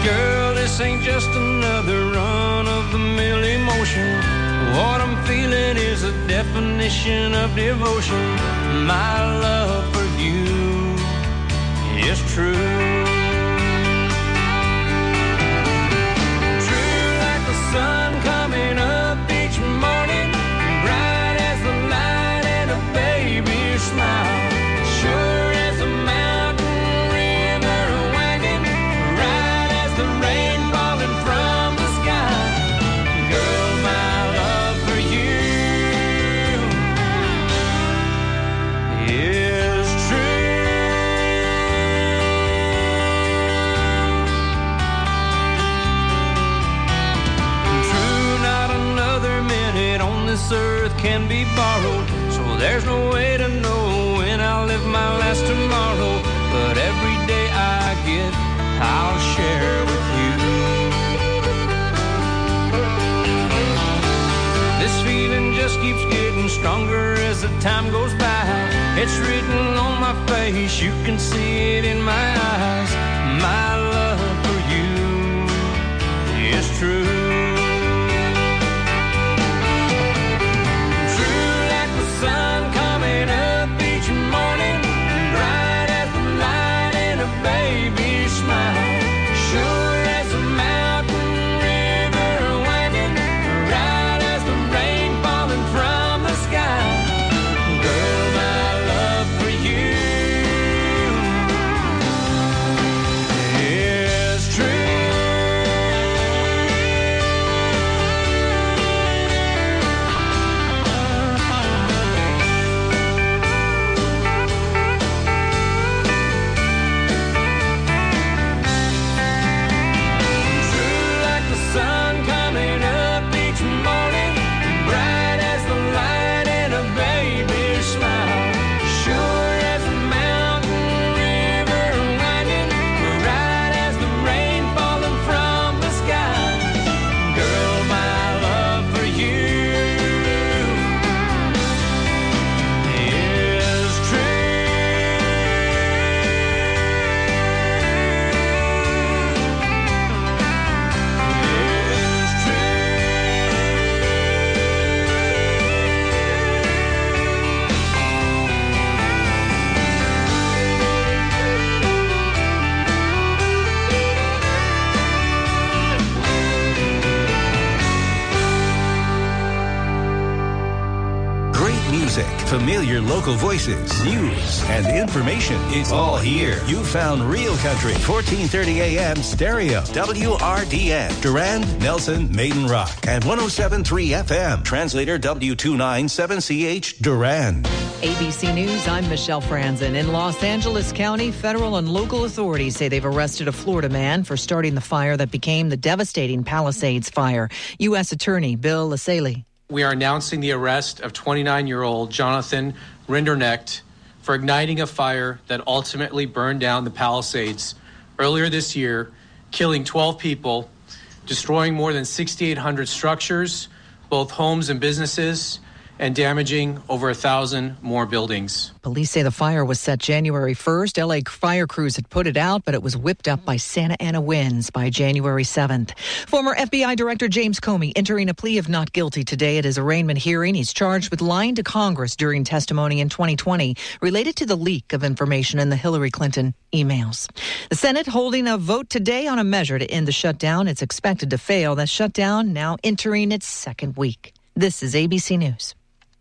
Girl, this ain't just another run-of-the-mill emotion. What I'm feeling is a definition of devotion. My love for you is true. True like the sun coming up each morning, bright as the light in a baby's smile, sure as a mountain river wagging, right as the rain falling from the sky. Girl, my love for you is true. True, not another minute on this earth can be borrowed, so there's no way to know when I'll live my last tomorrow. But every day I get, I'll share with you. This feeling just keeps getting stronger as the time goes by. It's written on my face, you can see it in my eyes. My love for you is true. True like the sun coming up each morning, bright as the light in a baby's smile, sure as a mountain river wagging, right as the rain falling from the sky. Girl, my love for you is true. True like the sun coming up each morning, bright as the light in a baby's smile, sure as a mountain river winding, right as the rain falling from the sky. Girl, my love for you is true. Is true. Great music, familiar local voices, news, and information. It's all here. You found Real Country, 1430 AM stereo, WRDN, Durand, Nelson, Maiden Rock, and 107.3 FM, translator W297CH, Durand. ABC News, I'm Michelle Franzen. In Los Angeles County, federal and local authorities say they've arrested a Florida man for starting the fire that became the devastating Palisades fire. U.S. Attorney Bill Lassaley. We are announcing the arrest of 29-year-old Jonathan Rinderknecht for igniting a fire that ultimately burned down the Palisades earlier this year, killing 12 people, destroying more than 6,800 structures, both homes and businesses, and damaging over 1,000 more buildings. Police say the fire was set January 1st. L.A. fire crews had put it out, but it was whipped up by Santa Ana winds by January 7th. Former FBI Director James Comey entering a plea of not guilty today at his arraignment hearing. He's charged with lying to Congress during testimony in 2020 related to the leak of information in the Hillary Clinton emails. The Senate holding a vote today on a measure to end the shutdown. It's expected to fail. That shutdown now entering its second week. This is ABC News.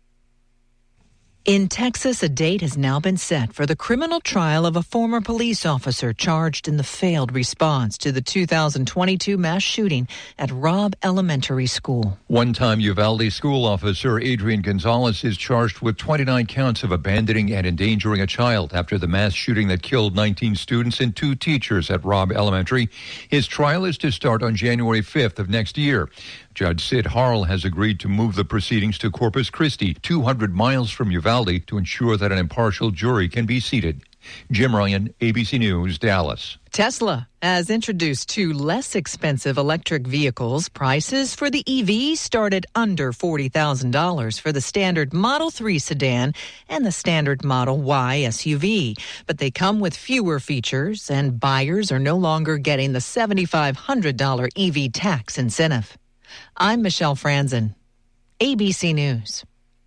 In Texas, a date has now been set for the criminal trial of a former police officer charged in the failed response to the 2022 mass shooting at Robb Elementary School. One-time Uvalde school officer Adrian Gonzalez is charged with 29 counts of abandoning and endangering a child after the mass shooting that killed 19 students and 2 teachers at Robb Elementary. His trial is to start on January 5th of next year. Judge Sid Harrell has agreed to move the proceedings to Corpus Christi, 200 miles from Uvalde, to ensure that an impartial jury can be seated. Jim Ryan, ABC News, Dallas. Tesla has introduced 2 less expensive electric vehicles. Prices for the EV start at under $40,000 for the standard Model 3 sedan and the standard Model Y SUV. But they come with fewer features, and buyers are no longer getting the $7,500 EV tax incentive. I'm Michelle Franzen, ABC News.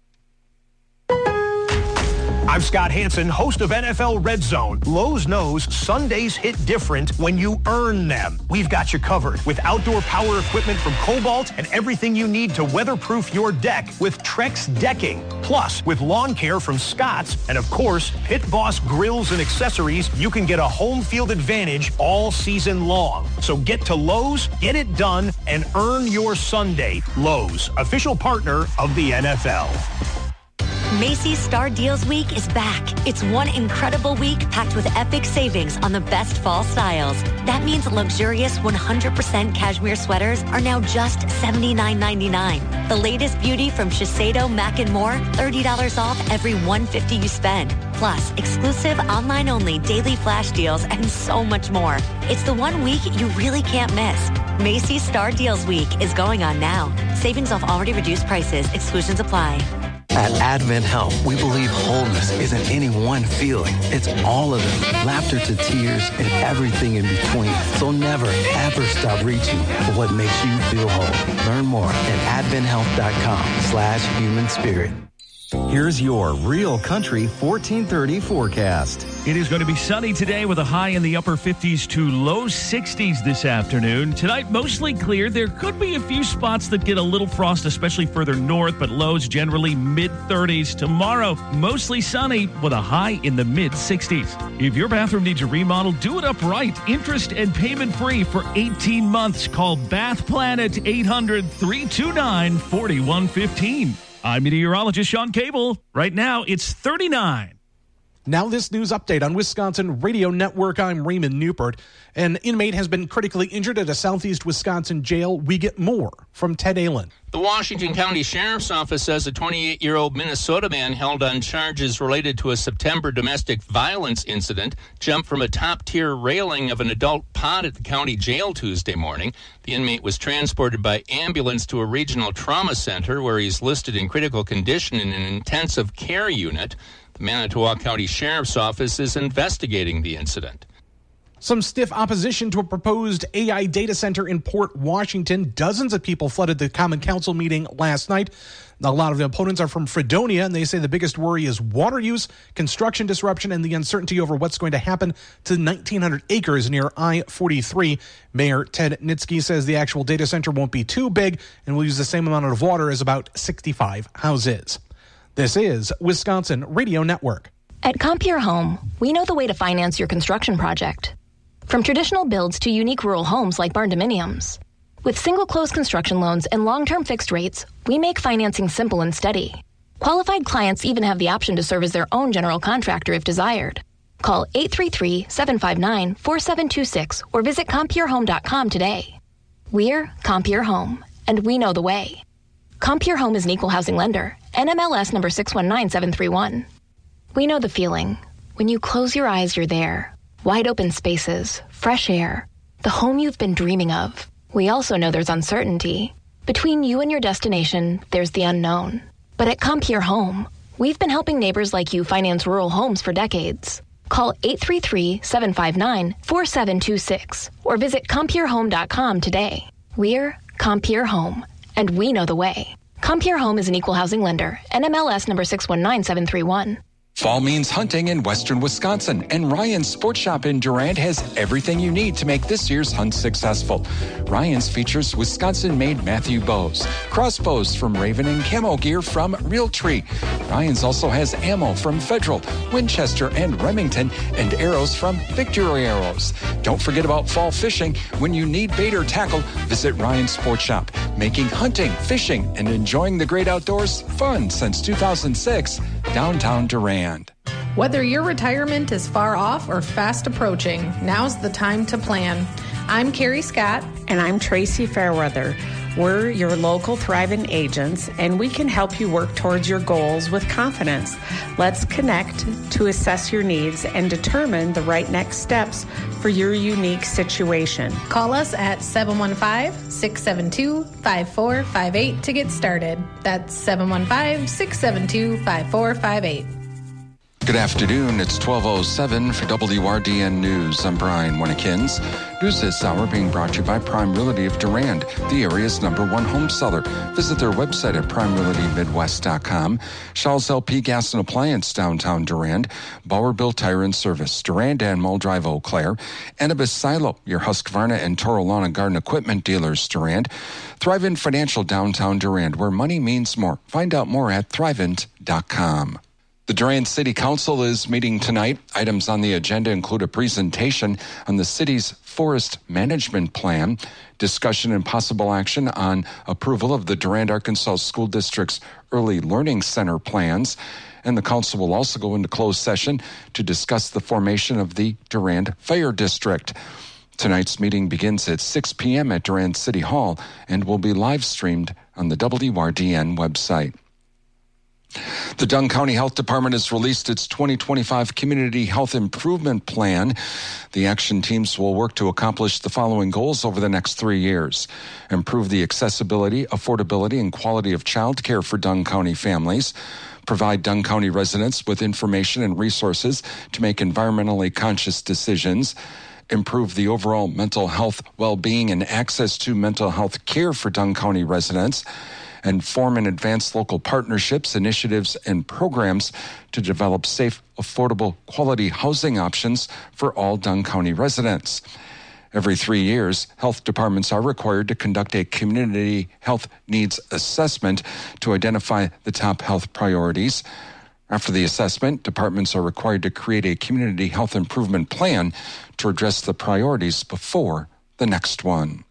I'm Scott Hansen, host of NFL Red Zone. Lowe's knows Sundays hit different when you earn them. We've got you covered with outdoor power equipment from Cobalt and everything you need to weatherproof your deck with Trex Decking. Plus, with lawn care from Scott's and, of course, Pit Boss grills and accessories, you can get a home field advantage all season long. So get to Lowe's, get it done, and earn your Sunday. Lowe's, official partner of the NFL. Macy's Star Deals Week is back. It's one incredible week packed with epic savings on the best fall styles. That means luxurious 100% cashmere sweaters are now just $79.99. The latest beauty from Shiseido, Mac & More, $30 off every $150 you spend. Plus, exclusive online-only daily flash deals and so much more. It's the one week you really can't miss. Macy's Star Deals Week is going on now. Savings off already reduced prices. Exclusions apply. At Advent Health, we believe wholeness isn't any one feeling. It's all of them. Laughter to tears and everything in between. So never, ever stop reaching for what makes you feel whole. Learn more at adventhealth.com/human spirit. Here's your Real Country 1430 forecast. It is going to be sunny today with a high in the upper 50s to low 60s this afternoon. Tonight, mostly clear. There could be a few spots that get a little frost, especially further north, but lows generally mid-30s. Tomorrow, mostly sunny with a high in the mid-60s. If your bathroom needs a remodel, do it up right. Interest and payment free for 18 months. Call Bath Planet 800-329-4115. I'm meteorologist Sean Cable. Right now, it's 39. Now this news update on Wisconsin Radio Network. I'm Raymond Newport. An inmate has been critically injured at a southeast Wisconsin jail. We get more from Ted Allen. The Washington County Sheriff's Office says a 28-year-old Minnesota man held on charges related to a September domestic violence incident jumped from a top-tier railing of an adult pod at the county jail Tuesday morning. The inmate was transported by ambulance to a regional trauma center where he's listed in critical condition in an intensive care unit. The Manitowoc County Sheriff's Office is investigating the incident. Some stiff opposition to a proposed AI data center in Port Washington. Dozens of people flooded the Common Council meeting last night. A lot of the opponents are from Fredonia, and they say the biggest worry is water use, construction disruption, and the uncertainty over what's going to happen to 1,900 acres near I-43. Mayor Ted Nitsky says the actual data center won't be too big and will use the same amount of water as about 65 houses. This is Wisconsin Radio Network. At Compier Home, we know the way to finance your construction project. From traditional builds to unique rural homes like barn-dominiums. With single-close construction loans and long-term fixed rates, we make financing simple and steady. Qualified clients even have the option to serve as their own general contractor if desired. Call 833-759-4726 or visit CompierHome.com today. We're Compier Home, and we know the way. Compier Home is an equal housing lender. NMLS number 619731. We know the feeling. When you close your eyes, you're there. Wide open spaces, fresh air, the home you've been dreaming of. We also know there's uncertainty. Between you and your destination, there's the unknown. But at Compier Home, we've been helping neighbors like you finance rural homes for decades. Call 833-759-4726 or visit CompierHome.com today. We're Compier Home, and we know the way. Compier Home is an equal housing lender. NMLS number 619731. Fall means hunting in western Wisconsin, and Ryan's Sports Shop in Durand has everything you need to make this year's hunt successful. Ryan's features Wisconsin-made Matthew bows, crossbows from Raven, and camo gear from Realtree. Ryan's also has ammo from Federal, Winchester, and Remington, and arrows from Victory Arrows. Don't forget about fall fishing. When you need bait or tackle, visit Ryan's Sports Shop, making hunting, fishing, and enjoying the great outdoors fun since 2006. Downtown Durand. Whether your retirement is far off or fast approaching, now's the time to plan. I'm Carrie Scott. And I'm Tracy Fairweather. We're your local Thrivent agents, and we can help you work towards your goals with confidence. Let's connect to assess your needs and determine the right next steps for your unique situation. Call us at 715-672-5458 to get started. That's 715-672-5458. Good afternoon. It's 12:07 for WRDN News. I'm Brian Winnekins. News this hour being brought to you by Prime Realty of Durand, the area's #1 home seller. Visit their website at primerealtymidwest.com. Shaw's LP Gas and Appliance, downtown Durand. Bauer-Built Tire and Service, Durand and Mull Drive, Eau Claire. Annabis Silo, your Husqvarna and Toro Lawn and Garden Equipment dealers, Durand. Thrivent Financial, downtown Durand, where money means more. Find out more at thrivent.com. The Durand City Council is meeting tonight. Items on the agenda include a presentation on the city's forest management plan, discussion and possible action on approval of the Durand, Arkansas School District's Early Learning Center plans, and the council will also go into closed session to discuss the formation of the Durand Fire District. Tonight's meeting begins at 6 p.m. at Durand City Hall and will be live streamed on the WRDN website. The Dunn County Health Department has released its 2025 Community Health Improvement Plan. The action teams will work to accomplish the following goals over the next 3 years. Improve the accessibility, affordability, and quality of child care for Dunn County families. Provide Dunn County residents with information and resources to make environmentally conscious decisions. Improve the overall mental health, well-being, and access to mental health care for Dunn County residents. And form and advance local partnerships, initiatives, and programs to develop safe, affordable, quality housing options for all Dunn County residents. Every 3 years, health departments are required to conduct a community health needs assessment to identify the top health priorities. After the assessment, departments are required to create a community health improvement plan to address the priorities before the next one.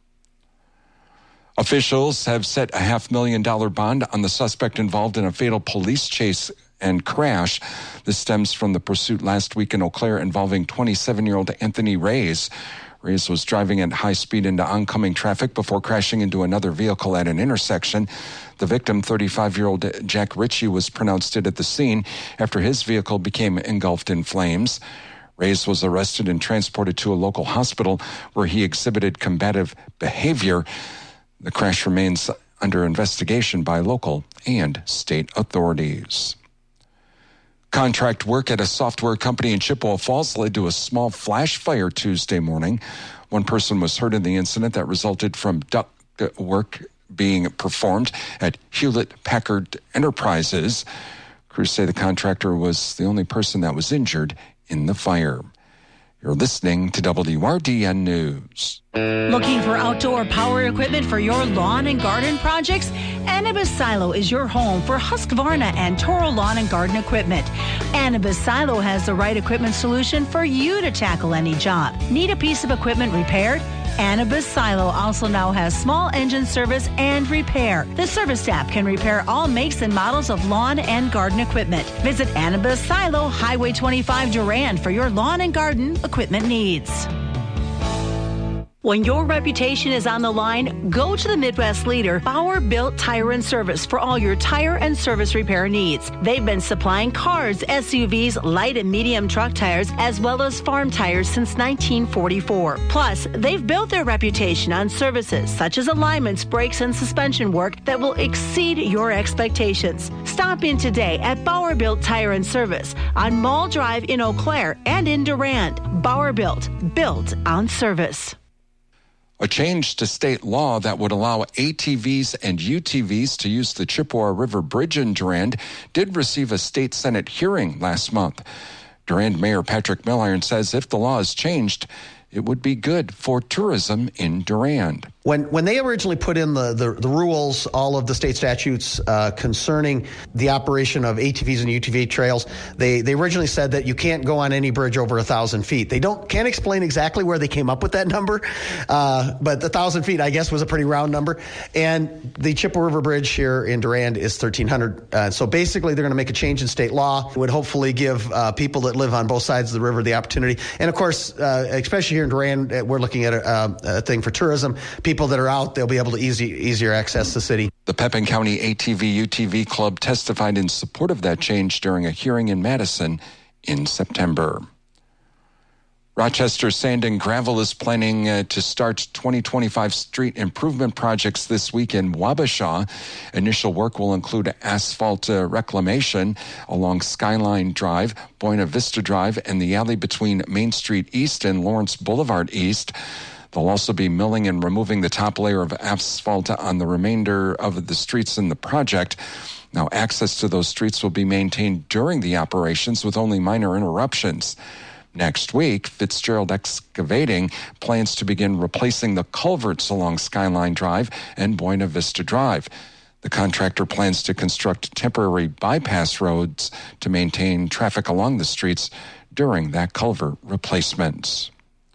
Officials have set a $500,000 bond on the suspect involved in a fatal police chase and crash. This stems from the pursuit last week in Eau Claire involving 27-year-old Anthony Reyes. Reyes was driving at high speed into oncoming traffic before crashing into another vehicle at an intersection. The victim, 35-year-old Jack Ritchie, was pronounced dead at the scene after his vehicle became engulfed in flames. Reyes was arrested and transported to a local hospital where he exhibited combative behavior. The crash remains under investigation by local and state authorities. Contract work at a software company in Chippewa Falls led to a small flash fire Tuesday morning. One person was hurt in the incident that resulted from duct work being performed at Hewlett-Packard Enterprises. Crews say the contractor was the only person that was injured in the fire. You're listening to WRDN News. Looking for outdoor power equipment for your lawn and garden projects? Annabis Silo is your home for Husqvarna and Toro lawn and garden equipment. Annabis Silo has the right equipment solution for you to tackle any job. Need a piece of equipment repaired? Annabis Silo also now has small engine service and repair. The service staff can repair all makes and models of lawn and garden equipment. Visit Annabis Silo, Highway 25 Durand for your lawn and garden equipment needs. When your reputation is on the line, go to the Midwest leader, Bauer-Built Tire and Service, for all your tire and service repair needs. They've been supplying cars, SUVs, light and medium truck tires, as well as farm tires since 1944. Plus, they've built their reputation on services such as alignments, brakes, and suspension work that will exceed your expectations. Stop in today at Bauer-Built Tire and Service on Mull Drive in Eau Claire and in Durand. Bauer-Built, built on service. A change to state law that would allow ATVs and UTVs to use the Chippewa River Bridge in Durand did receive a state Senate hearing last month. Durand Mayor Patrick Milliron says if the law is changed, it would be good for tourism in Durand. When they originally put in the rules, all of the state statutes concerning the operation of ATVs and UTV trails, they originally said that you can't go on any bridge over 1,000 feet. They can't explain exactly where they came up with that number, but 1,000 feet, I guess, was a pretty round number. And the Chippewa River Bridge here in Durand is 1,300. So basically, they're going to make a change in state law. It would hopefully give people that live on both sides of the river the opportunity. And of course, especially here in Durand, we're looking at a thing for tourism. People people that are out, they'll be able to easier access the city. The Pepin County ATV-UTV Club testified in support of that change during a hearing in Madison in September. Rochester Sand and Gravel is planning to start 2025 street improvement projects this week in Wabasha. Initial work will include asphalt reclamation along Skyline Drive, Buena Vista Drive, and the alley between Main Street East and Lawrence Boulevard East. They'll also be milling and removing the top layer of asphalt on the remainder of the streets in the project. Now, access to those streets will be maintained during the operations with only minor interruptions. Next week, Fitzgerald Excavating plans to begin replacing the culverts along Skyline Drive and Buena Vista Drive. The contractor plans to construct temporary bypass roads to maintain traffic along the streets during that culvert replacement.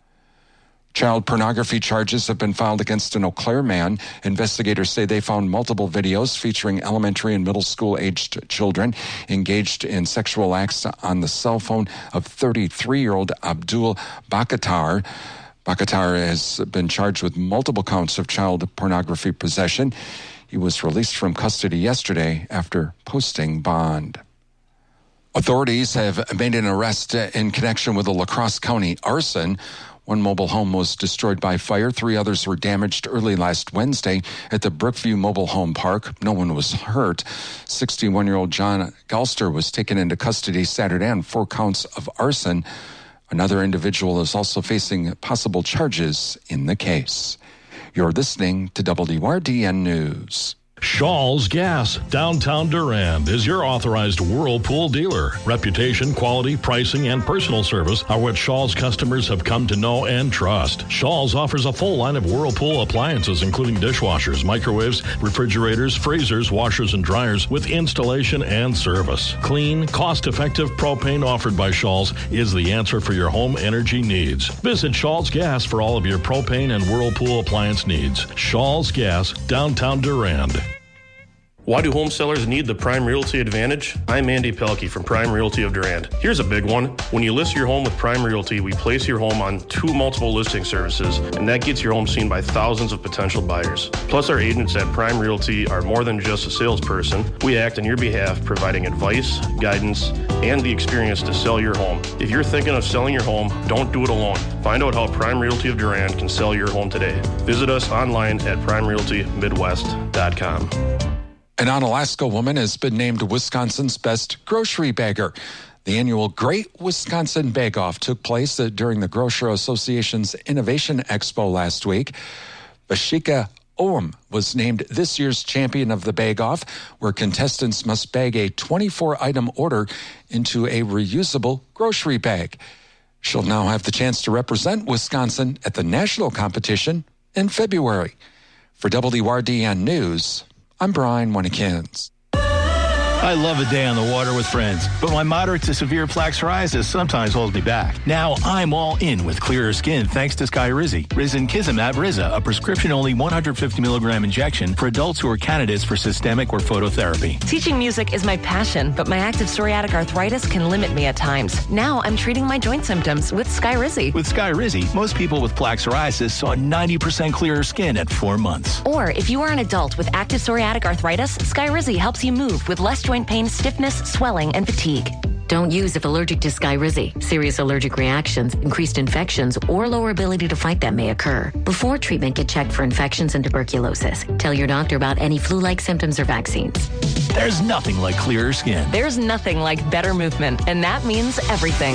Child pornography charges have been filed against an Eau Claire man. Investigators say they found multiple videos featuring elementary and middle school-aged children engaged in sexual acts on the cell phone of 33-year-old Abdul Bakatar. Bakatar has been charged with multiple counts of child pornography possession. He was released from custody yesterday after posting bond. Authorities have made an arrest in connection with a La Crosse County arson. One mobile home was destroyed by fire. 3 others were damaged early last Wednesday at the Brookview Mobile Home Park. No one was hurt. 61-year-old John Galster was taken into custody Saturday on 4 counts of arson. Another individual is also facing possible charges in the case. You're listening to WRDN News. Shaw's Gas, downtown Durand, is your authorized Whirlpool dealer. Reputation, quality, pricing, and personal service are what Shaw's customers have come to know and trust. Shaw's offers a full line of Whirlpool appliances, including dishwashers, microwaves, refrigerators, freezers, washers, and dryers, with installation and service. Clean, cost-effective propane offered by Shaw's is the answer for your home energy needs. Visit Shaw's Gas for all of your propane and Whirlpool appliance needs. Shaw's Gas, downtown Durand. Why do home sellers need the Prime Realty Advantage? I'm Andy Pelkey from Prime Realty of Durand. Here's a big one. When you list your home with Prime Realty, we place your home on 2 multiple listing services, and that gets your home seen by thousands of potential buyers. Plus, our agents at Prime Realty are more than just a salesperson. We act on your behalf, providing advice, guidance, and the experience to sell your home. If you're thinking of selling your home, don't do it alone. Find out how Prime Realty of Durand can sell your home today. Visit us online at primerealtymidwest.com. An Onalaska woman has been named Wisconsin's best grocery bagger. The annual Great Wisconsin Bake-Off took place during the Grocer Association's Innovation Expo last week. Vashika Oum was named this year's champion of the Bake-Off, where contestants must bag a 24-item order into a reusable grocery bag. She'll now have the chance to represent Wisconsin at the national competition in February. For WRDN News, I'm Brian Winnikins. I love a day on the water with friends, but my moderate to severe plaque psoriasis sometimes holds me back. Now I'm all in with clearer skin thanks to Skyrizi. Risankizumab Riza, a prescription-only 150 milligram injection for adults who are candidates for systemic or phototherapy. Teaching music is my passion, but my active psoriatic arthritis can limit me at times. Now I'm treating my joint symptoms with Skyrizi. With Skyrizi, most people with plaque psoriasis saw 90% clearer skin at 4 months. Or if you are an adult with active psoriatic arthritis, Skyrizi helps you move with less joint pain, stiffness, swelling, and fatigue. Don't use if allergic to Skyrizi. Serious allergic reactions, increased infections, or lower ability to fight them may occur. Before treatment, get checked for infections and tuberculosis. Tell your doctor about any flu-like symptoms or vaccines. There's nothing like clearer skin. There's nothing like better movement, and that means everything.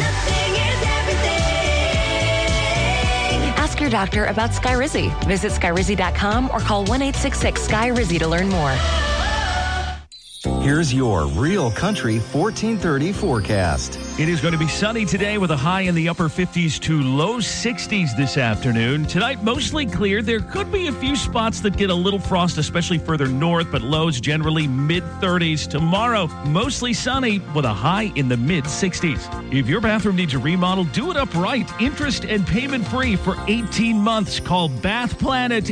Ask your doctor about Skyrizi. Visit Skyrizi.com or call 1-866-SKY-RIZZI to learn more. Here's your Real Country 1430 forecast. It is going to be sunny today with a high in the upper 50s to low 60s this afternoon. Tonight, mostly clear. There could be a few spots that get a little frost, especially further north, but lows generally mid-30s. Tomorrow, mostly sunny with a high in the mid-60s. If your bathroom needs a remodel, do it up right. Interest and payment free for 18 months. Call Bath Planet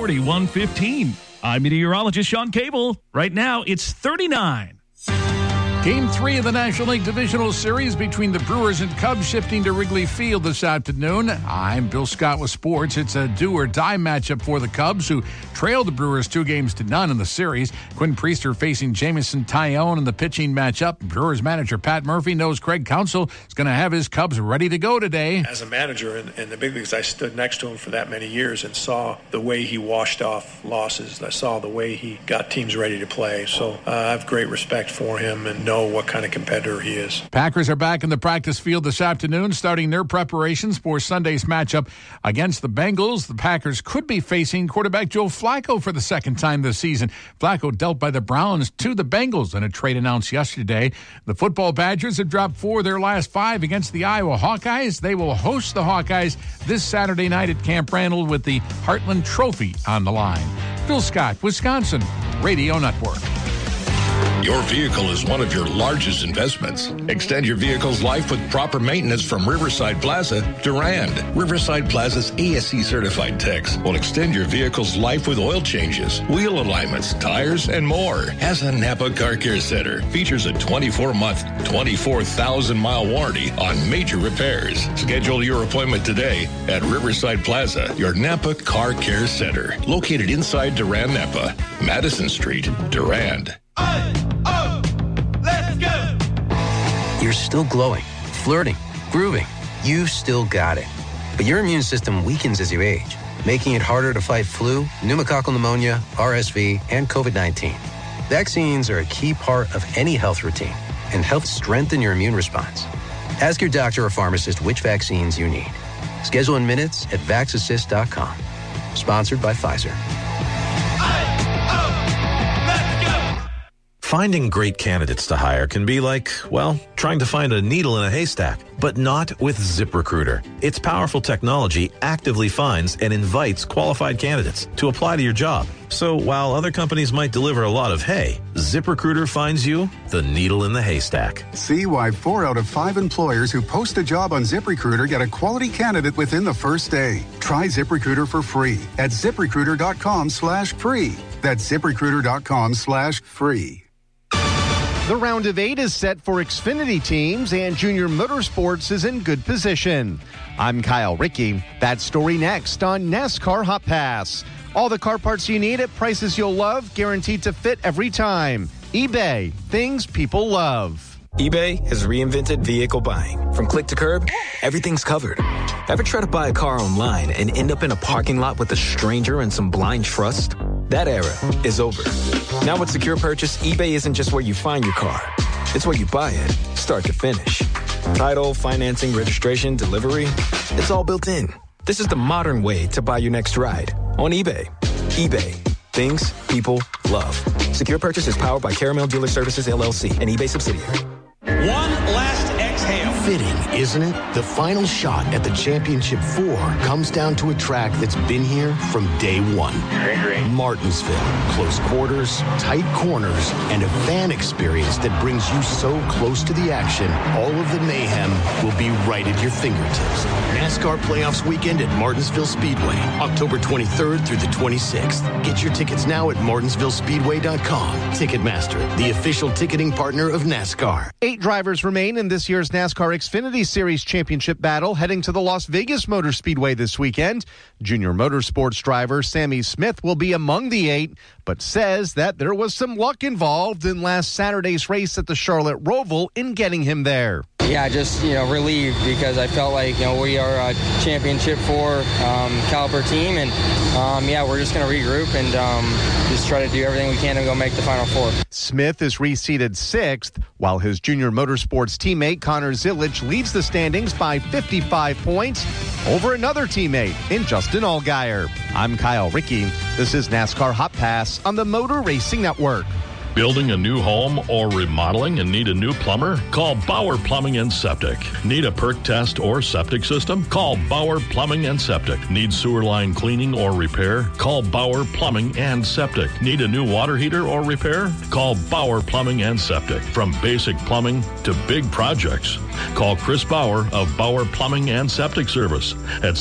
800-329-4115. I'm meteorologist Sean Cable. Right now, it's 39. Game 3 of the National League Divisional Series between the Brewers and Cubs shifting to Wrigley Field this afternoon. I'm Bill Scott with sports. It's a do-or-die matchup for the Cubs, who trailed the Brewers 2-0 in the series. Quinn Priester facing Jameson Taillon in the pitching matchup. Brewers manager Pat Murphy knows Craig Counsell is going to have his Cubs ready to go today. As a manager in the big leagues, I stood next to him for that many years and saw the way he washed off losses. I saw the way he got teams ready to play. So I have great respect for him and know what kind of competitor he is. Packers are back in the practice field this afternoon, starting their preparations for Sunday's matchup against the Bengals. The Packers could be facing quarterback Joe Flacco for the second time this season. Flacco dealt by the Browns to the Bengals in a trade announced yesterday. The football Badgers have dropped 4 of their last 5 against the Iowa Hawkeyes. They will host the Hawkeyes this Saturday night at Camp Randall with the Heartland Trophy on the line. Bill Scott, Wisconsin Radio Network. Your vehicle is one of your largest investments. Extend your vehicle's life with proper maintenance from Riverside Plaza, Durand. Riverside Plaza's ASE certified techs will extend your vehicle's life with oil changes, wheel alignments, tires, and more. As Napa Car Care Center features a 24-month, 24,000-mile warranty on major repairs. Schedule your appointment today at Riverside Plaza, your Napa Car Care Center, located inside Durand Napa, Madison Street, Durand. Let's go! You're still glowing, flirting, grooving. You still got it. But your immune system weakens as you age, making it harder to fight flu, pneumococcal pneumonia, RSV, and COVID-19. Vaccines are a key part of any health routine and help strengthen your immune response. Ask your doctor or pharmacist which vaccines you need. Schedule in minutes at VaxAssist.com. Sponsored by Pfizer. Finding great candidates to hire can be like, well, trying to find a needle in a haystack, but not with ZipRecruiter. Its powerful technology actively finds and invites qualified candidates to apply to your job. So while other companies might deliver a lot of hay, ZipRecruiter finds you the needle in the haystack. See why 4 out of 5 employers who post a job on ZipRecruiter get a quality candidate within the first day. Try ZipRecruiter for free at ZipRecruiter.com/free. That's ZipRecruiter.com/free. The round of 8 is set for Xfinity teams, and Junior Motorsports is in good position. I'm Kyle Rickey. That story next on NASCAR Hot Pass. All the car parts you need at prices you'll love, guaranteed to fit every time. eBay, things people love. eBay has reinvented vehicle buying. From click to curb, everything's covered. Ever try to buy a car online and end up in a parking lot with a stranger and some blind trust? That era is over. Now with Secure Purchase, eBay isn't just where you find your car. It's where you buy it, start to finish. Title, financing, registration, delivery, it's all built in. This is the modern way to buy your next ride on eBay. eBay, things people love. Secure Purchase is powered by Caramel Dealer Services, LLC, an eBay subsidiary. One last exhale. Fitting, isn't it? The final shot at the Championship 4 comes down to a track that's been here from day one. Martinsville. Close quarters, tight corners, and a fan experience that brings you so close to the action, all of the mayhem will be right at your fingertips. NASCAR Playoffs Weekend at Martinsville Speedway, October 23rd through the 26th. Get your tickets now at martinsvillespeedway.com. Ticketmaster, the official ticketing partner of NASCAR. 8 drivers remain in this year's NASCAR Xfinity Series championship battle, heading to the Las Vegas Motor Speedway this weekend. Junior Motorsports driver Sammy Smith will be among the 8, but says that there was some luck involved in last Saturday's race at the Charlotte Roval in getting him there. Yeah, just, relieved because I felt like, we are a championship 4 caliber team, and, we're just going to regroup and just try to do everything we can to go make the Final 4. Smith is reseeded 6th, while his Junior Motorsports teammate Connor Zilic leads the standings by 55 points over another teammate in Justin Allgaier. I'm Kyle Rickey. This is NASCAR Hot Pass on the Motor Racing Network. Building a new home or remodeling and need a new plumber? Call Bauer Plumbing and Septic. Need a perk test or septic system? Call Bauer Plumbing and Septic. Need sewer line cleaning or repair? Call Bauer Plumbing and Septic. Need a new water heater or repair? Call Bauer Plumbing and Septic. From basic plumbing to big projects. Call Chris Bauer of Bauer Plumbing and Septic Service at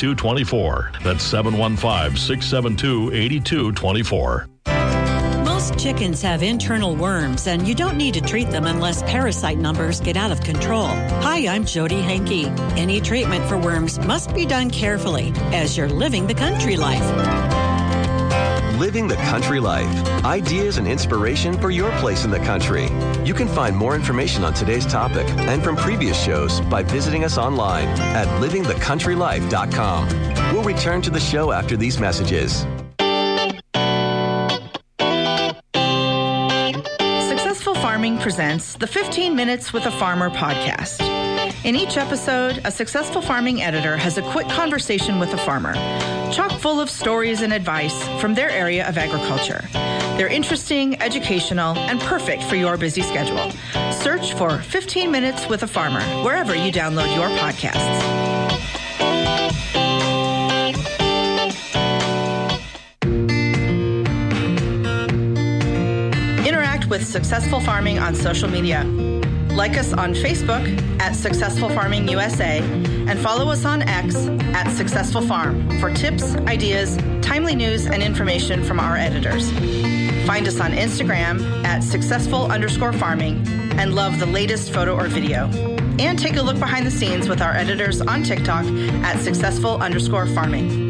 715-672-8224. That's 715-672-8224. Most Chickens have internal worms, and you don't need to treat them unless parasite numbers get out of control. Hi, I'm Jody Hankey. Any treatment for worms must be done carefully, as you're living the country life. Living the country life. Ideas and inspiration for your place in the country. You can find more information on today's topic and from previous shows by visiting us online at livingthecountrylife.com. We'll return to the show after these messages. Successful Farming presents the 15 Minutes with a Farmer podcast. In each episode, a successful farming editor has a quick conversation with a farmer, chock full of stories and advice from their area of agriculture. They're interesting, educational, and perfect for your busy schedule. Search for 15 Minutes with a Farmer wherever you download your podcasts. Interact with Successful Farming on social media. Like us on Facebook at Successful Farming USA and follow us on X at Successful Farm for tips, ideas, timely news, and information from our editors. Find us on Instagram at successful_farming and love the latest photo or video. And take a look behind the scenes with our editors on TikTok at successful_farming.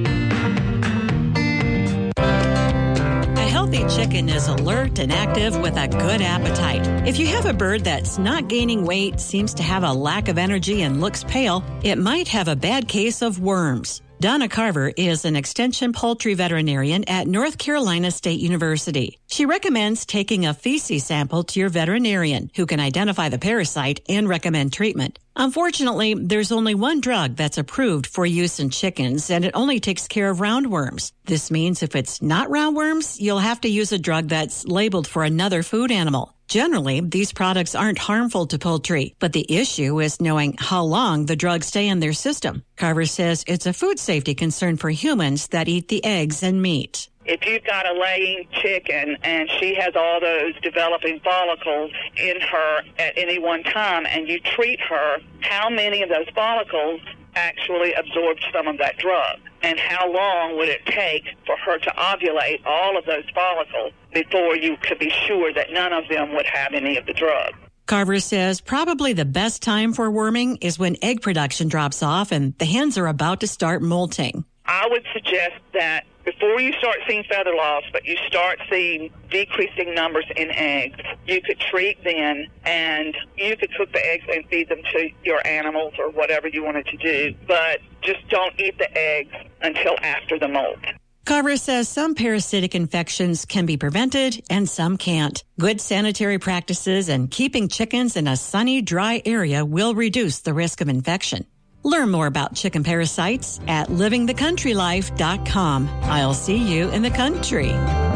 Healthy chicken is alert and active with a good appetite. If you have a bird that's not gaining weight, seems to have a lack of energy, and looks pale, it might have a bad case of worms. Donna Carver is an extension poultry veterinarian at North Carolina State University. She recommends taking a feces sample to your veterinarian, who can identify the parasite and recommend treatment. Unfortunately, there's only one drug that's approved for use in chickens, and it only takes care of roundworms. This means if it's not roundworms, you'll have to use a drug that's labeled for another food animal. Generally, these products aren't harmful to poultry, but the issue is knowing how long the drugs stay in their system. Carver says it's a food safety concern for humans that eat the eggs and meat. If you've got a laying chicken and she has all those developing follicles in her at any one time and you treat her, how many of those follicles actually absorb some of that drug? And how long would it take for her to ovulate all of those follicles before you could be sure that none of them would have any of the drug? Carver says probably the best time for worming is when egg production drops off and the hens are about to start molting. I would suggest that before you start seeing feather loss, but you start seeing decreasing numbers in eggs, you could treat then, and you could cook the eggs and feed them to your animals or whatever you wanted to do, but just don't eat the eggs until after the molt. Carver says some parasitic infections can be prevented and some can't. Good sanitary practices and keeping chickens in a sunny, dry area will reduce the risk of infection. Learn more about chicken parasites at livingthecountrylife.com. I'll see you in the country.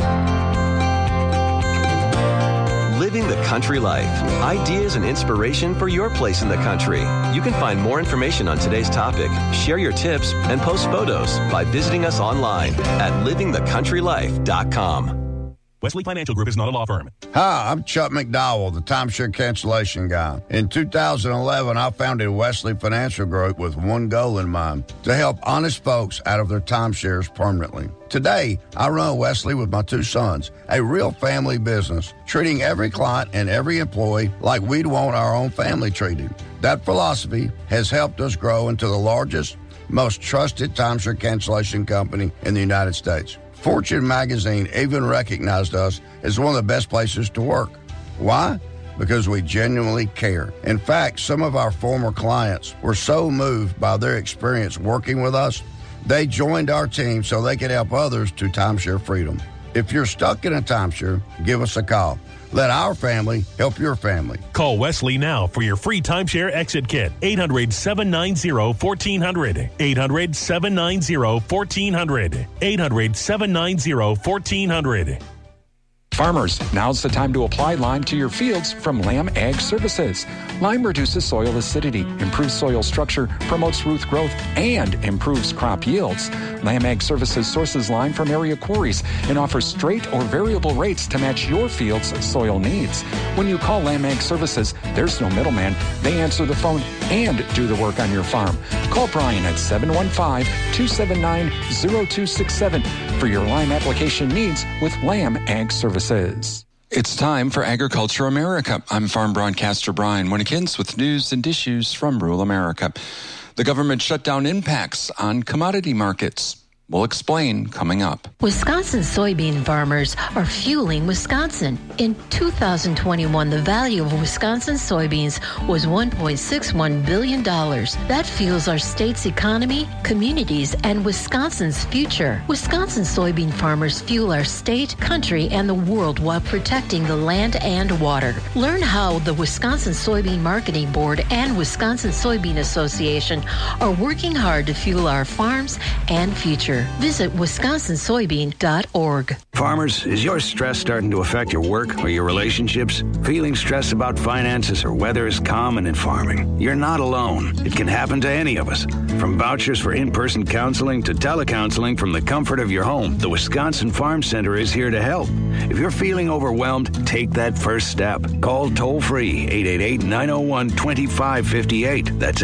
Living the country life. Ideas and inspiration for your place in the country. You can find more information on today's topic, share your tips, and post photos by visiting us online at livingthecountrylife.com. Wesley Financial Group is not a law firm. Hi, I'm Chuck McDowell, the timeshare cancellation guy. In 2011, I founded Wesley Financial Group with one goal in mind, to help honest folks out of their timeshares permanently. Today, I run Wesley with my two sons, a real family business, treating every client and every employee like we'd want our own family treated. That philosophy has helped us grow into the largest, most trusted timeshare cancellation company in the United States. Fortune magazine even recognized us as one of the best places to work. Why? Because we genuinely care. In fact, some of our former clients were so moved by their experience working with us, they joined our team so they could help others to timeshare freedom. If you're stuck in a timeshare, give us a call. Let our family help your family. Call Wesley now for your free timeshare exit kit. 800-790-1400. 800-790-1400. 800-790-1400. Farmers, now's the time to apply Lime to your fields from Lamb Ag Services. Lime reduces soil acidity, improves soil structure, promotes root growth, and improves crop yields. Lamb Ag Services sources lime from area quarries and offers straight or variable rates to match your field's soil needs. When you call Lamb Ag Services, there's no middleman. They answer the phone and do the work on your farm. Call Brian at 715-279-0267 for your lime application needs with Lamb Ag Services. services. It's time for Agriculture America. I'm Farm Broadcaster Brian Winnekins with news and issues from rural America. The government shutdown impacts on commodity markets. We'll explain coming up. Wisconsin soybean farmers are fueling Wisconsin. In 2021, the value of Wisconsin soybeans was $1.61 billion. That fuels our state's economy, communities, and Wisconsin's future. Wisconsin soybean farmers fuel our state, country, and the world while protecting the land and water. Learn how the Wisconsin Soybean Marketing Board and Wisconsin Soybean Association are working hard to fuel our farms and future. Visit wisconsinsoybean.org. Farmers, is your stress starting to affect your work or your relationships? Feeling stressed about finances or weather is common in farming. You're not alone. It can happen to any of us. From vouchers for in-person counseling to telecounseling from the comfort of your home, the Wisconsin Farm Center is here to help. If you're feeling overwhelmed, take that first step. Call toll-free 888-901-2558. That's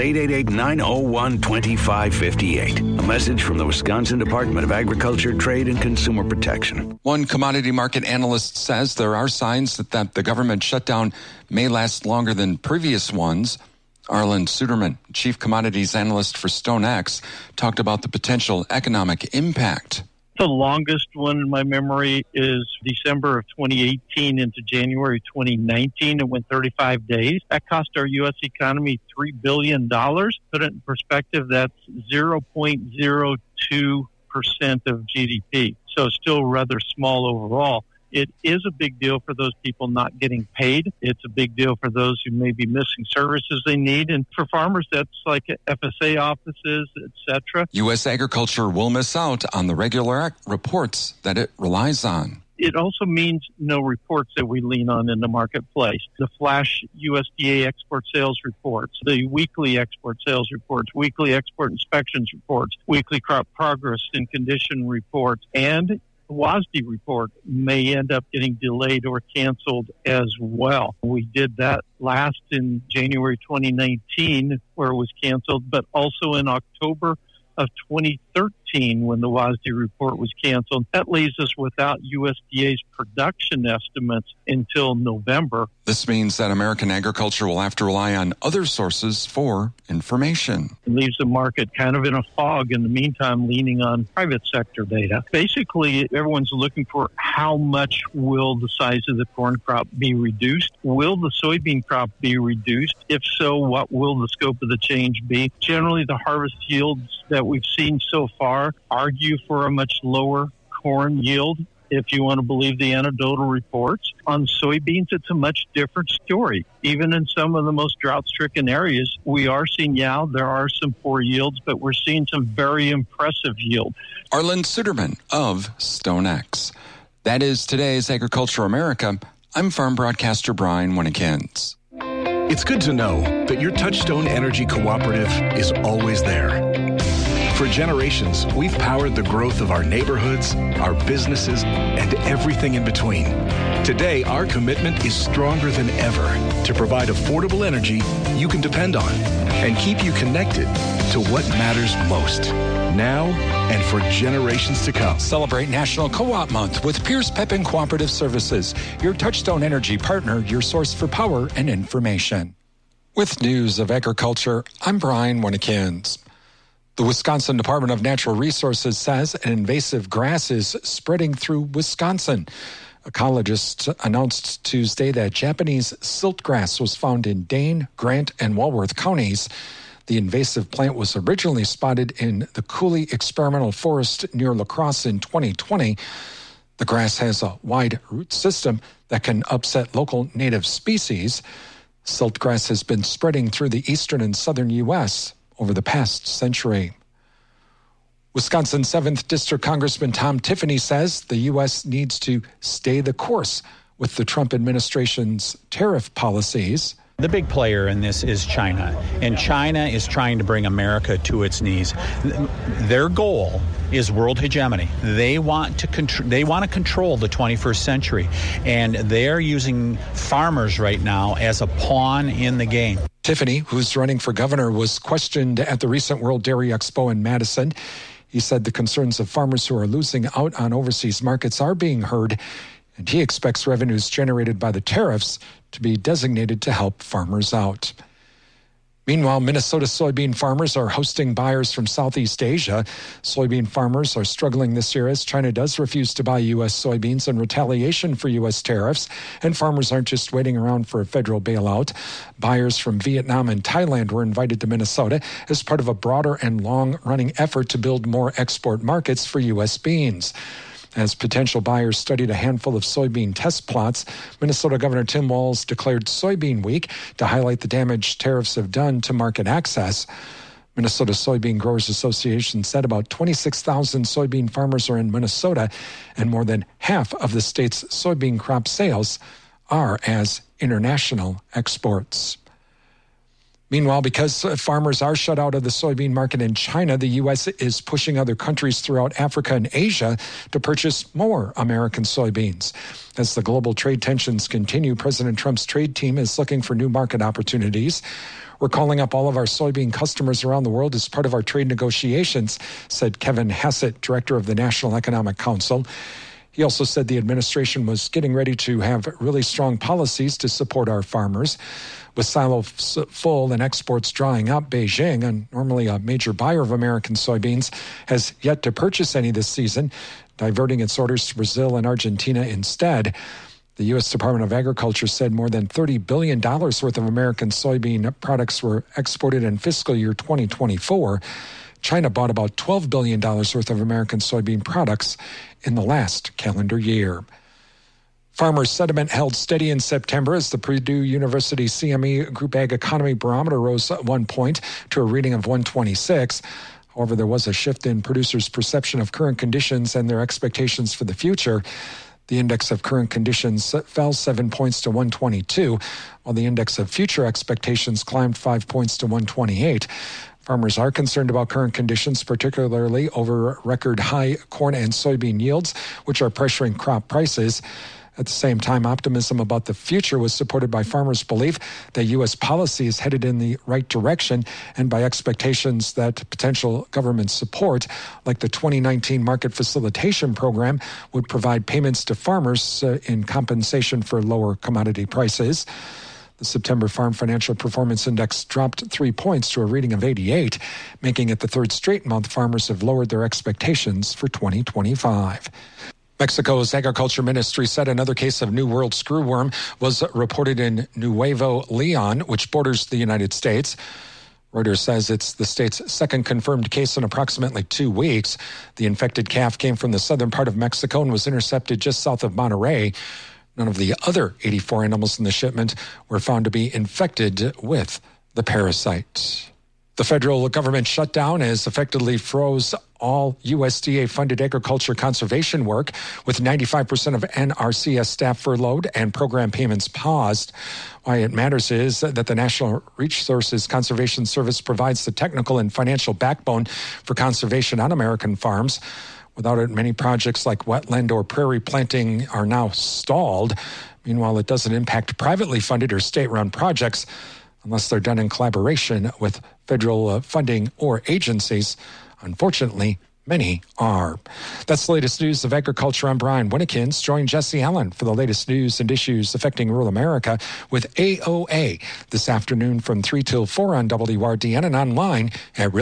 888-901-2558. A message from the Wisconsin Department of Agriculture, Trade, and Consumer Protection. One commodity market analyst says there are signs that the government shutdown may last longer than previous ones. Arlen Suderman, chief commodities analyst for StoneX, talked about the potential economic impact. The longest one in my memory is December of 2018 into January 2019. It went 35 days. That cost our U.S. economy $3 billion. Put it in perspective, that's 0.02% of GDP. So still rather small overall. It is a big deal for those people not getting paid. It's a big deal for those who may be missing services they need. And for farmers, that's like FSA offices, etc. U.S. agriculture will miss out on the regular reports that it relies on. It also means no reports that we lean on in the marketplace. The flash USDA export sales reports, the weekly export sales reports, weekly export inspections reports, weekly crop progress and condition reports, and the WASDE report may end up getting delayed or canceled as well. We did that last in January 2019 where it was canceled, but also in October of 2013 when the WASDE report was canceled. That leaves us without USDA's production estimates until November. This means that American agriculture will have to rely on other sources for information. It leaves the market kind of in a fog in the meantime, leaning on private sector data. Basically, everyone's looking for how much will the size of the corn crop be reduced? Will the soybean crop be reduced? If so, what will the scope of the change be? Generally, the harvest yields that we've seen so far argue for a much lower corn yield, if you want to believe the anecdotal reports. On soybeans, it's a much different story. Even in some of the most drought-stricken areas, we are seeing, there are some poor yields, but we're seeing some very impressive yield. Arlen Suderman of StoneX. That is today's Agriculture America. I'm Farm Broadcaster Brian Winnekins. It's good to know that your Touchstone Energy Cooperative is always there. For generations, we've powered the growth of our neighborhoods, our businesses, and everything in between. Today, our commitment is stronger than ever to provide affordable energy you can depend on and keep you connected to what matters most, now and for generations to come. Celebrate National Co-op Month with Pierce Pepin Cooperative Services, your Touchstone Energy partner, your source for power and information. With news of agriculture, I'm Brian Winnekins. The Wisconsin Department of Natural Resources says an invasive grass is spreading through Wisconsin. Ecologists announced Tuesday that Japanese siltgrass was found in Dane, Grant, and Walworth counties. The invasive plant was originally spotted in the Cooley Experimental Forest near La Crosse in 2020. The grass has a wide root system that can upset local native species. Siltgrass has been spreading through the eastern and southern U.S. over the past century. Wisconsin 7th District Congressman Tom Tiffany says the U.S. needs to stay the course with the Trump administration's tariff policies. The big player in this is China, and China is trying to bring America to its knees. Their goal is world hegemony. They want to control the 21st century, and they're using farmers right now as a pawn in the game. Tiffany, who's running for governor, was questioned at the recent World Dairy Expo in Madison. He said the concerns of farmers who are losing out on overseas markets are being heard, and he expects revenues generated by the tariffs to be designated to help farmers out. Meanwhile, Minnesota soybean farmers are hosting buyers from Southeast Asia. Soybean farmers are struggling this year as China does refuse to buy U.S. soybeans in retaliation for U.S. tariffs. And farmers aren't just waiting around for a federal bailout. Buyers from Vietnam and Thailand were invited to Minnesota as part of a broader and long-running effort to build more export markets for U.S. beans. As potential buyers studied a handful of soybean test plots, Minnesota Governor Tim Walz declared Soybean Week to highlight the damage tariffs have done to market access. Minnesota Soybean Growers Association said about 26,000 soybean farmers are in Minnesota, and more than half of the state's soybean crop sales are as international exports. Meanwhile, because farmers are shut out of the soybean market in China, the U.S. is pushing other countries throughout Africa and Asia to purchase more American soybeans. As the global trade tensions continue, President Trump's trade team is looking for new market opportunities. We're calling up all of our soybean customers around the world as part of our trade negotiations, said Kevin Hassett, director of the National Economic Council. He also said the administration was getting ready to have really strong policies to support our farmers. With silos full and exports drying up, Beijing, normally a major buyer of American soybeans, has yet to purchase any this season, diverting its orders to Brazil and Argentina instead. The U.S. Department of Agriculture said more than $30 billion worth of American soybean products were exported in fiscal year 2024. China bought about $12 billion worth of American soybean products in the last calendar year. Farmer sentiment held steady in September as the Purdue University CME Group Ag Economy Barometer rose 1 point to a reading of 126. However, there was a shift in producers' perception of current conditions and their expectations for the future. The index of current conditions fell 7 points to 122, while the index of future expectations climbed 5 points to 128. Farmers are concerned about current conditions, particularly over record high corn and soybean yields, which are pressuring crop prices. At the same time, optimism about the future was supported by farmers' belief that U.S. policy is headed in the right direction and by expectations that potential government support, like the 2019 Market Facilitation Program, would provide payments to farmers in compensation for lower commodity prices. The September Farm Financial Performance Index dropped 3 points to a reading of 88, making it the third straight month farmers have lowered their expectations for 2025. Mexico's agriculture ministry said another case of New World screwworm was reported in Nuevo Leon, which borders the United States. Reuters says it's the state's second confirmed case in approximately 2 weeks. The infected calf came from the southern part of Mexico and was intercepted just south of Monterrey. None of the other 84 animals in the shipment were found to be infected with the parasite. The federal government shutdown has effectively froze all USDA-funded agriculture conservation work, with 95% of NRCS staff furloughed and program payments paused. Why it matters is that the National Resources Conservation Service provides the technical and financial backbone for conservation on American farms. Without it, many projects like wetland or prairie planting are now stalled. Meanwhile, it doesn't impact privately funded or state-run projects unless they're done in collaboration with federal funding or agencies. Unfortunately, many are. That's the latest news of agriculture. I'm Brian Winnekins. Join Jesse Allen for the latest news and issues affecting rural America with AOA this afternoon from 3 till 4 on WRDN and online at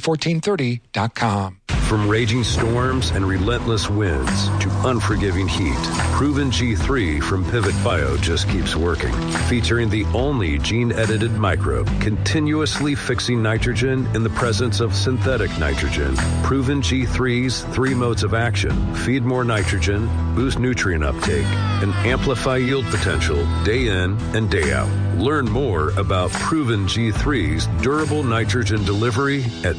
realcountry1430.com. From raging storms and relentless winds to unforgiving heat, Proven G3 from Pivot Bio just keeps working. Featuring the only gene-edited microbe, continuously fixing nitrogen in the presence of synthetic nitrogen. Proven G3's 3 modes of action: feed more nitrogen, boost nutrient uptake, and amplify yield potential day in and day out. Learn more about Proven G3's durable nitrogen delivery at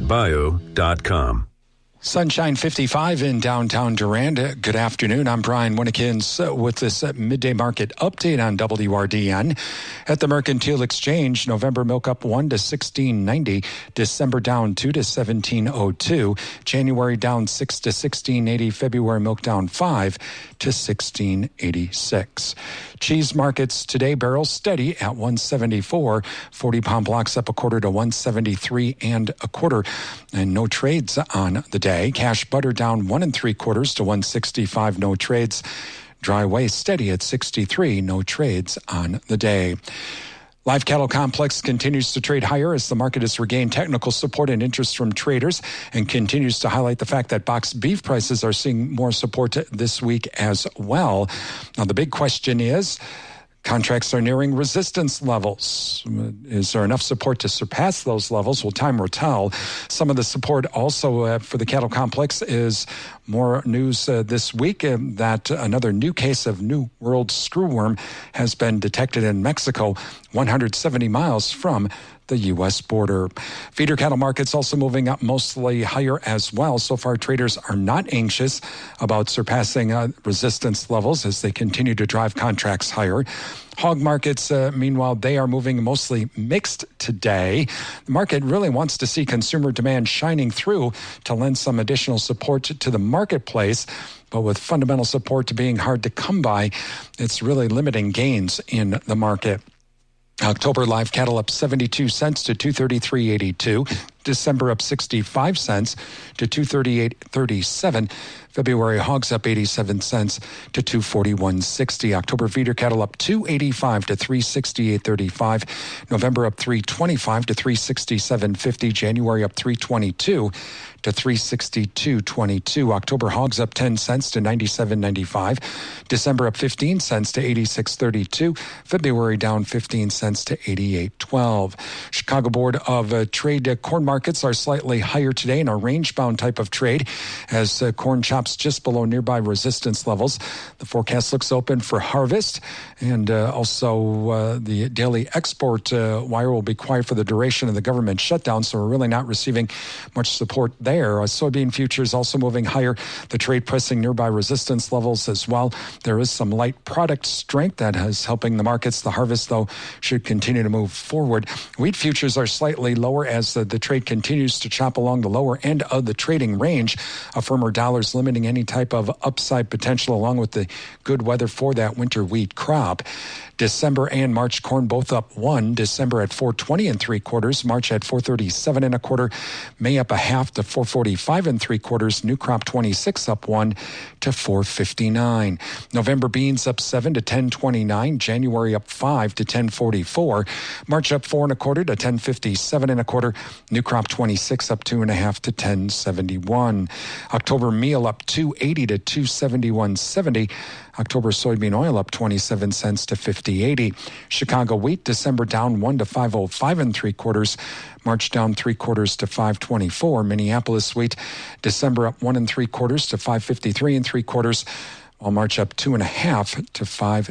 pivotbio.com. Sunshine 55 in downtown Durand. Good afternoon. I'm Brian Winnekins with this midday market update on WRDN. At the Mercantile Exchange, November milk up 1 to 16.90, December down 2 to 17.02, January down 6 to 16.80, February milk down 5 to 16.86. Cheese markets today, barrels steady at 174, 40-pound blocks up a quarter to 173 and a quarter, and no trades on the day. Cash butter down 1 3/4 to 165, no trades. Dry waste steady at 63, no trades on the day. Live cattle complex continues to trade higher as the market has regained technical support and interest from traders and continues to highlight the fact that boxed beef prices are seeing more support this week as well. Now, the big question is, contracts are nearing resistance levels. Is there enough support to surpass those levels? Well, time will tell. Some of the support also for the cattle complex is more news this week that another new case of New World screwworm has been detected in Mexico, 170 miles from the U.S. border. Feeder cattle markets also moving up mostly higher as well. So far, traders are not anxious about surpassing resistance levels as they continue to drive contracts higher. Hog markets, meanwhile, they are moving mostly mixed today. The market really wants to see consumer demand shining through to lend some additional support to the marketplace. But with fundamental support being hard to come by, it's really limiting gains in the market. October live cattle up 72 cents to 233.82. December up 65 cents to 238.37. February hogs up 87 cents to 241.60. October feeder cattle up 285 to 368.35. November up 325 to 367.50. January up 322 to 362.22. October hogs up 10 cents to 97.95. December up 15 cents to 86.32. February down 15 cents to 88.12. Chicago Board of Trade corn markets are slightly higher today in a range-bound type of trade as corn chops just below nearby resistance levels. The forecast looks open for harvest, and also the daily export wire will be quiet for the duration of the government shutdown, so we're really not receiving much support there. Soybean futures also moving higher. The trade pressing nearby resistance levels as well. There is some light product strength that is helping the markets. The harvest, though, should continue to move forward. Wheat futures are slightly lower as the trade continues to chop along the lower end of the trading range. A firmer dollar is limiting any type of upside potential along with the good weather for that winter wheat crop. December and March corn both up 1. December at 4.20 3/4. March at 4.37 1/4. May up a half to 4.45 3/4. New crop 26 up 1 to 4.59. November beans up 7 to 10.29. January up 5 to 10.44. March up 4 1/4 to 10.57 1/4. New crop 26 up 2.5 to 10.71. October meal up 2.80 to 2.71.70. October soybean oil up 27 cents to 50.80. Chicago wheat December down 1 to 5.05 3/4. March down 3/4 to 5.24. Minneapolis wheat December up 1 3/4 to 5.53 3/4. While March up 2.5 to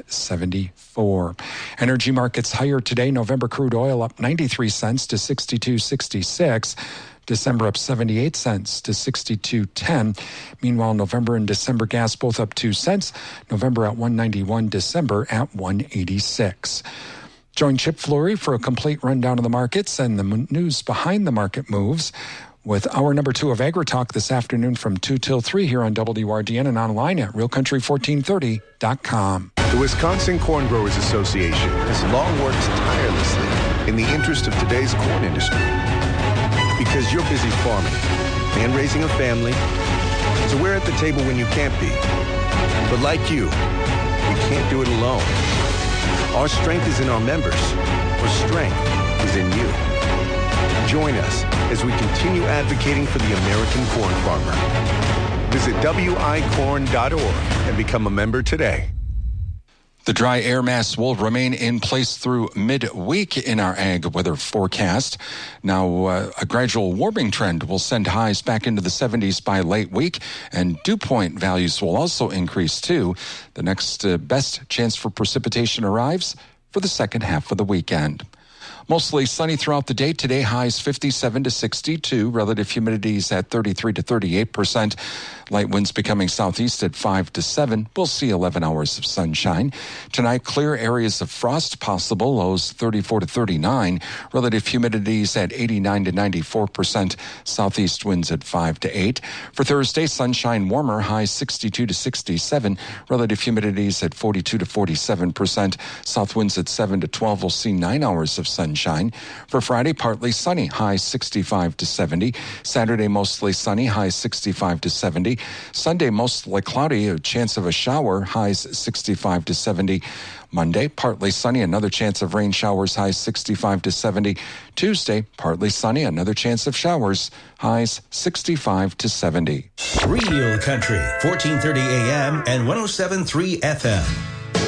5.74. Energy markets higher today. November crude oil up 93 cents to 62.66. December up 78 cents to 62.10. Meanwhile, November and December gas both up 2 cents. November at 191, December at 186. Join Chip Flory for a complete rundown of the markets and the news behind the market moves with hour number 2 of AgriTalk this afternoon from 2 till 3 here on WRDN and online at realcountry1430.com. The Wisconsin Corn Growers Association has long worked tirelessly in the interest of today's corn industry. Because you're busy farming and raising a family, so we're at the table when you can't be. But like you, we can't do it alone. Our strength is in our members. Our strength is in you. Join us as we continue advocating for the American corn farmer. Visit wicorn.org and become a member today. The dry air mass will remain in place through midweek in our ag weather forecast. Now, a gradual warming trend will send highs back into the 70s by late week, and dew point values will also increase too. The next best chance for precipitation arrives for the second half of the weekend. Mostly sunny throughout the day. Today, highs 57 to 62. Relative humidities at 33 to 38%. Light winds becoming southeast at 5 to 7. We'll see 11 hours of sunshine. Tonight, clear areas of frost possible. Lows 34 to 39. Relative humidities at 89 to 94%. Southeast winds at 5 to 8. For Thursday, sunshine warmer. Highs 62 to 67. Relative humidities at 42 to 47%. South winds at 7 to 12. We'll see 9 hours of sunshine. For Friday, partly sunny, high 65 to 70. Saturday, mostly sunny, high 65 to 70. 70. Sunday, mostly cloudy, a chance of a shower, highs 65 to 70. Monday, partly sunny, another chance of rain showers, highs 65 to 70. Tuesday, partly sunny, another chance of showers, highs 65 to 70. Real Country, 1430 AM and 107.3 FM.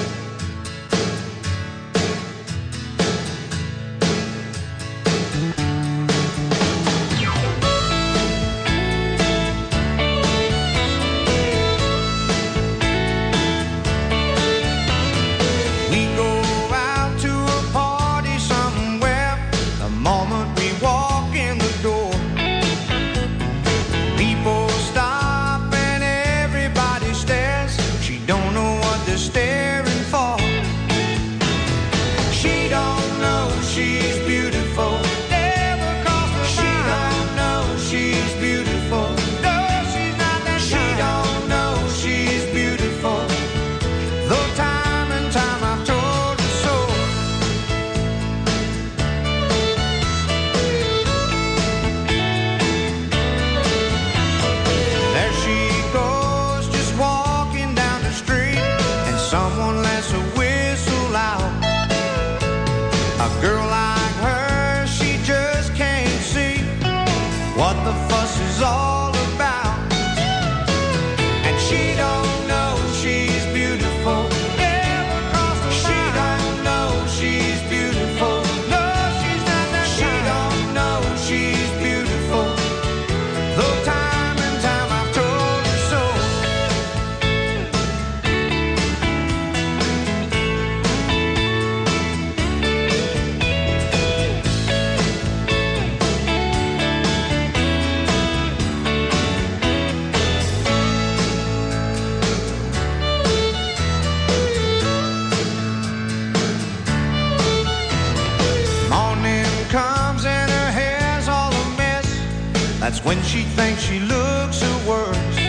That's when she thinks she looks her worst.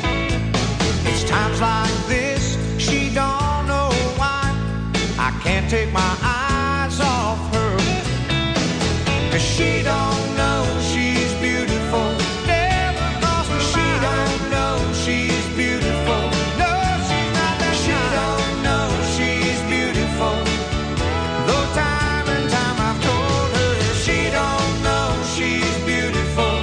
It's times like this, she don't know why I can't take my eyes off her. 'Cause she don't know she's beautiful. Never crossed her mind. She don't know she's beautiful. No, she's not that she don't know she's beautiful. Though time and time I've told her she don't know she's beautiful.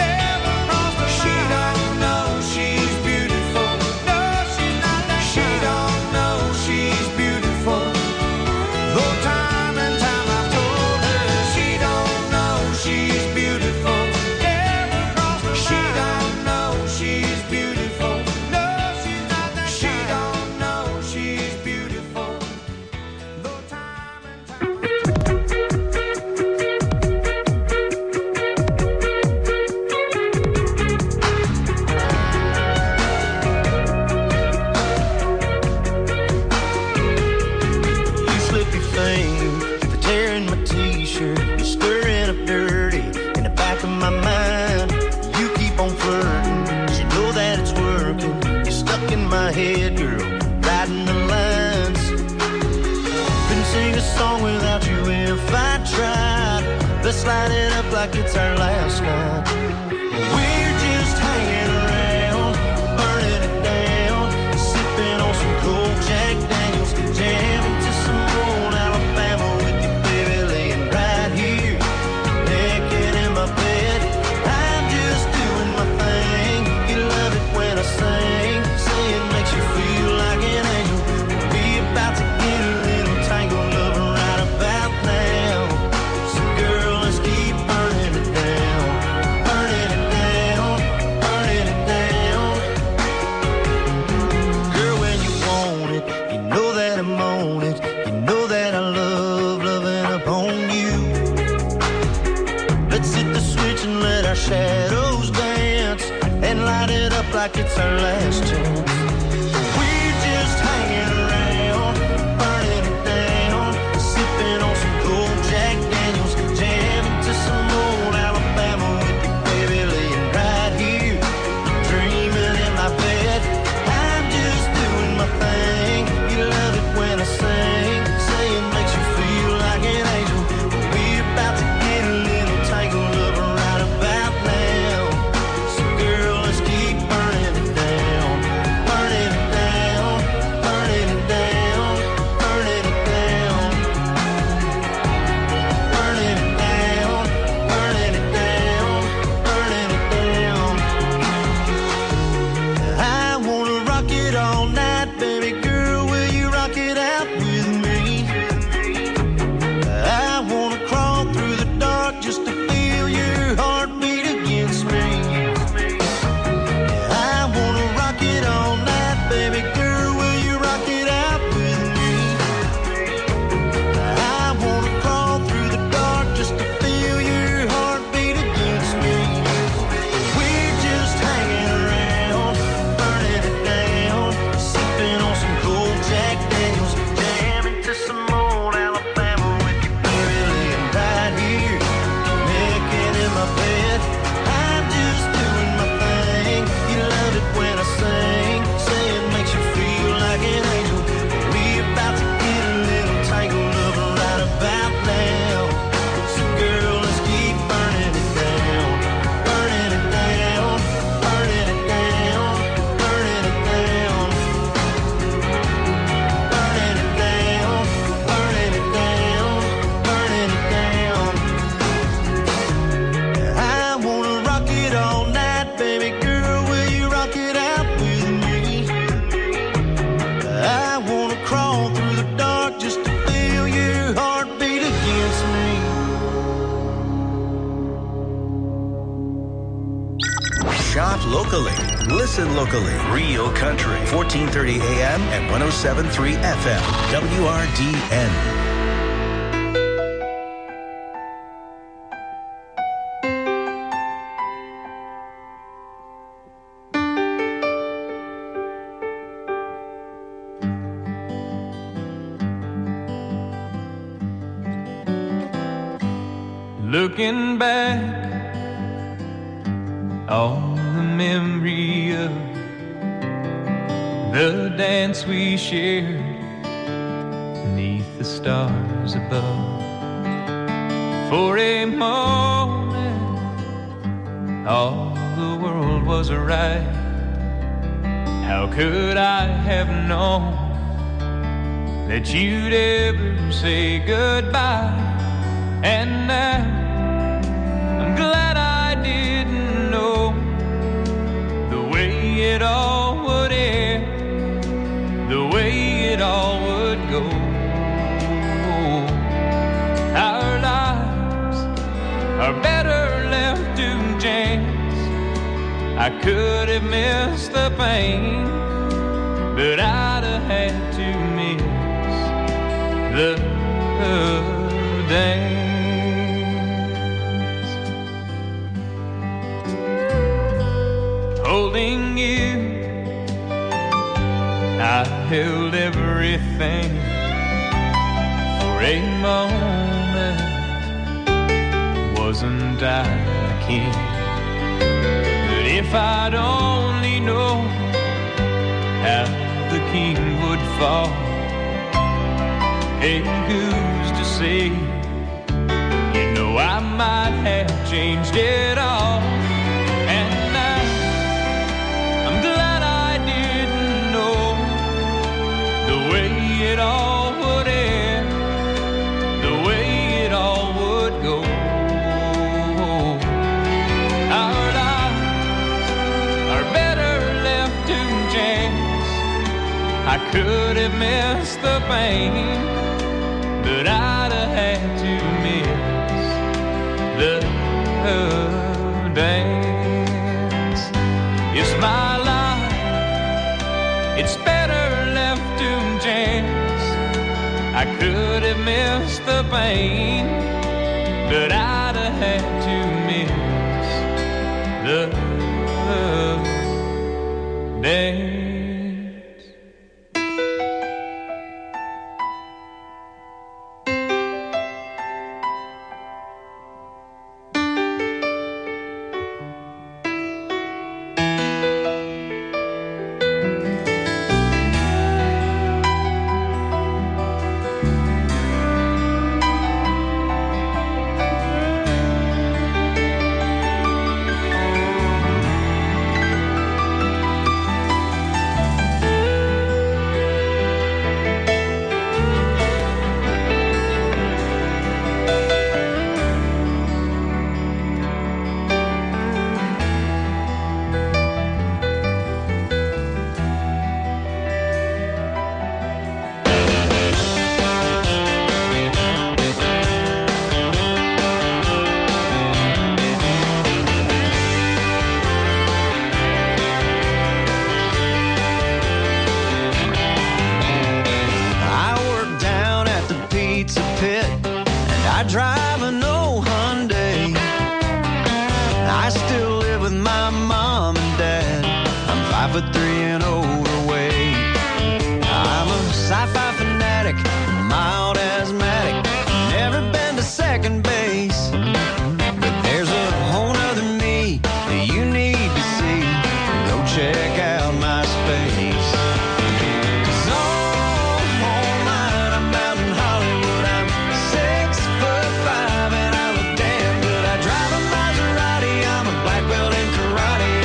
Let's light it up like it's our last night. We're just hanging around, burning it down, sipping on some cold Jack Daniels, jamming to some old Alabama with you, baby, laying right here, naked in my bed. I'm just doing my thing. You love it when I sing, say it makes you feel like an angel. We're about to get a little tangled up right about now. So girl, let's keep burning it down, burning it down, burning it down. Girl, when you want it, you know that I'm on it. You know that I love loving upon you. Let's hit the switch and let our shadows dance and light it up like it's our last chance. We're just hanging around, burning it down, sipping on some cold Jack Daniels, jamming to some old Alabama with you, baby, laying right here, dreaming in my bed. I'm just doing my thing. You love it when I sing, say it makes you feel like an angel. We're about to get a little tangled up right about now. So girl, let's keep burning it down. Shop locally. Listen locally. Real Country. 1430 AM and 107.3 FM. WRDN. Looking back on the memory of the dance we shared beneath the stars above. For a moment, all the world was right. How could I have known that you'd ever say goodbye? And now I'm glad I didn't know the way it all would end, the way it all would go. Our lives are better left to chance. I could have missed the pain, but I'd have had to miss the dance. Holding you, I held everything for a moment. Wasn't I the king? But if I'd only known how the king would fall, hey, who's to say? You know I might have changed it all. It all would end, the way it all would go. Our lives are better left to chance. I could have missed the pain, but I'd have had to miss the dance. It's my life, it's better left to chance. I could have missed the pain, but I'd have had to miss the dance.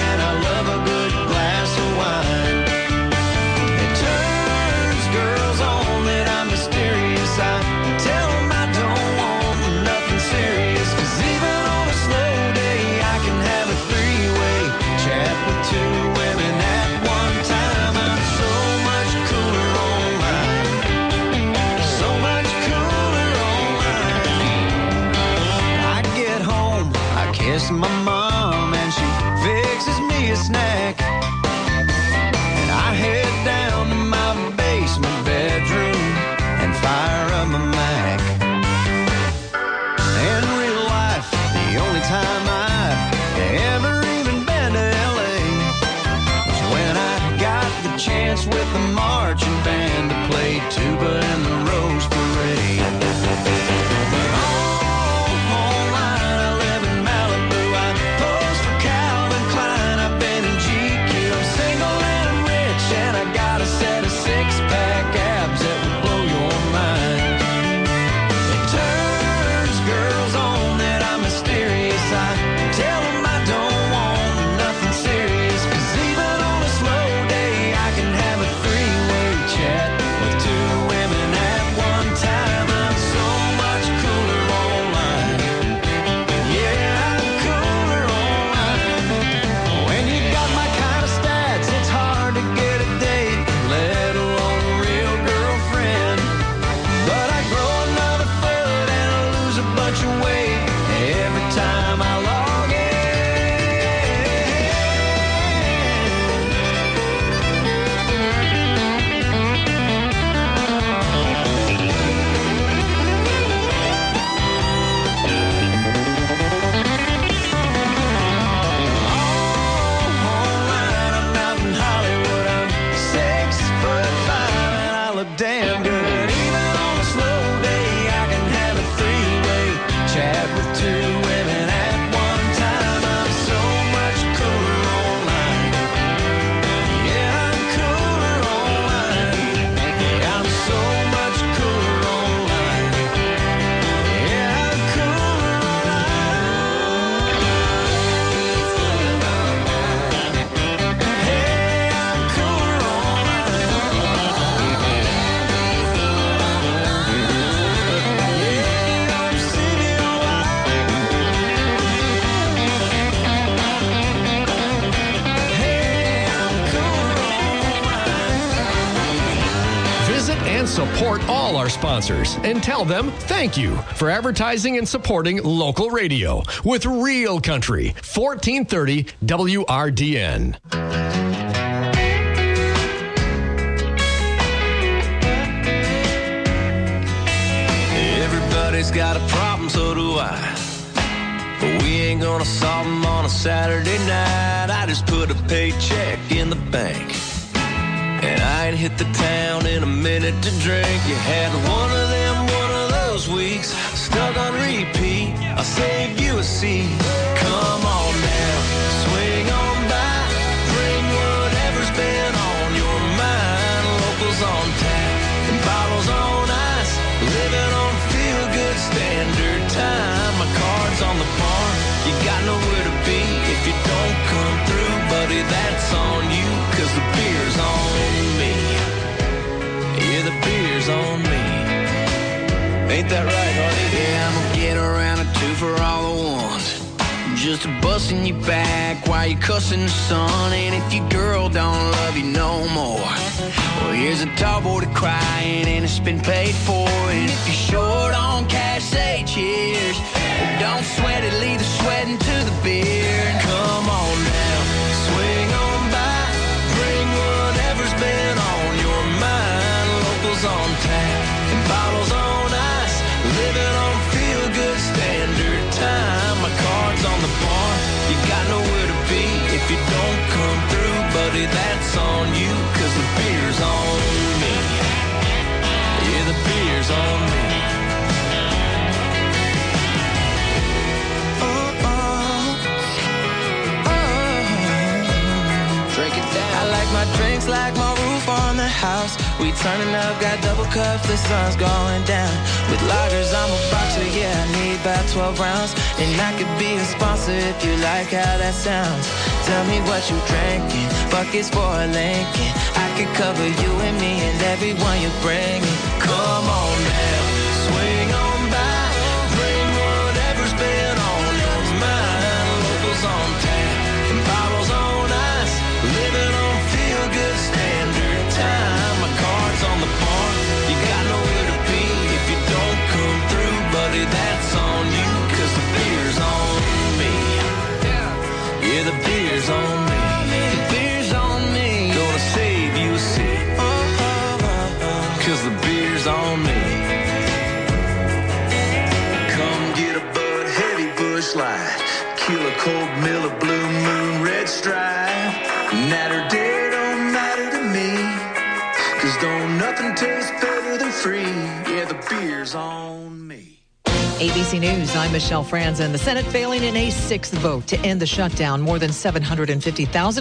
Girls on a snack. And I head down to my basement bedroom and fire up my Mac. In real life, the only time I've ever even been to LA was when I got the chance with the marching band to play tuba in the Rose Parade. But online, I live in Malibu. I pose for Calvin Klein. I've been in GQ. I'm single and I'm rich, and I got a set of six-pack abs that will blow your mind. It turns girls on that I'm mysterious. I tell them I don't want nothing serious, 'cause even on a slow day I can have a three-way chat with two women at one time. I'm so much cooler online. Yeah, I'm cooler online. When you got my kind of stats, it's hard to get a date, let alone a real girlfriend. But I grow another foot and I lose a bunch of weight every time I log in. Online, I'm out in Hollywood. I'm 6'5" and I look damn good. Even on a slow day, I can have a three-way chat with two women at one time. I'm so much cooler online. Yeah, I'm cooler online. Yeah, I'm so much cooler online. Yeah, I'm cooler online. Hey, I'm cooler Visit and support all our sponsors and tell them thank you for advertising and supporting local radio with Real Country, 1430 WRDN. Everybody's got a problem, so do I. But we ain't gonna solve them on a Saturday night. I just put a paycheck in the bank, and I ain't hit the town in a minute to drink. You had one of those weeks, stuck on repeat. I'll save you a seat. Come on now, swing on by, bring whatever's been on your mind. Locals on tap and bottles on ice, living on feel-good standard time. My card's on the bar, you got nowhere to be if you don't come through, buddy, that's on you, 'cause the beer's on me. Yeah, the beer's on me. Ain't that right, honey? Yeah, I'm gonna get around a two for all the ones, just busting you back while you cussing the sun. And if your girl don't love you no more, well, here's a tall boy to crying and it's been paid for. And if you're short on cash, say cheers. Don't sweat it, leave the sweating to the beer. Come on now, swing on by, bring whatever's been on your mind. Locals on tap and bottles on ice, living on feel-good standard time. My card's on the bar, you got nowhere to be if you don't come through, buddy, that's on you, 'cause the beer's on me. Yeah, the beer's on me. Drink it down. I like my drinks like my roof on the house. We turning up, got double cups, the sun's going down. With lagers, I'm a boxer, yeah, I need about 12 rounds. And I could be a sponsor if you like how that sounds. Tell me what you drinking, buckets for a Lincoln. I could cover you and me and everyone you bring in. Come on now, swing on by, bring whatever's been on your mind. Locals on tap and bottles on ice, living on feel-good standard time. My card's on the bar, you got nowhere to be if you don't come through, buddy, that's on you, 'cause the beer's on me. Yeah, the beer's on me. tequila, cold Miller, blue moon, red stripe. Night or day don't matter to me, 'cause don't nothing taste better than free. Yeah, the beer's on me. ABC News, I'm Michelle Franzen. The Senate failing in a 6th vote to end the shutdown. More than 750,000